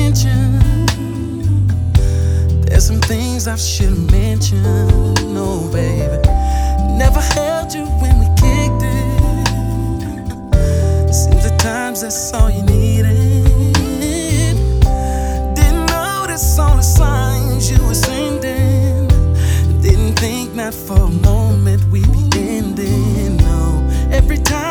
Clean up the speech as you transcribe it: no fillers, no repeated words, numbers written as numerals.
attention. There's some things I should've mentioned. No, baby, never held you when we kicked it. Seems at times that's all you needed. Didn't notice all the signs you were sending. Didn't think not for a moment we'd be ending. No, every time